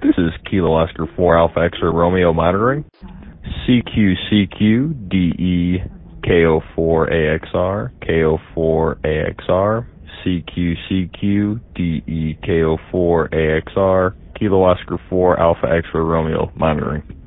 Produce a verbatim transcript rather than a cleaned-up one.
This is Kilo Oscar four Alpha X-ray Romeo monitoring. C Q C Q D E K O four A X R K O four A X R C Q C Q D E K O four A X R Kilo Oscar four Alpha X-ray Romeo monitoring.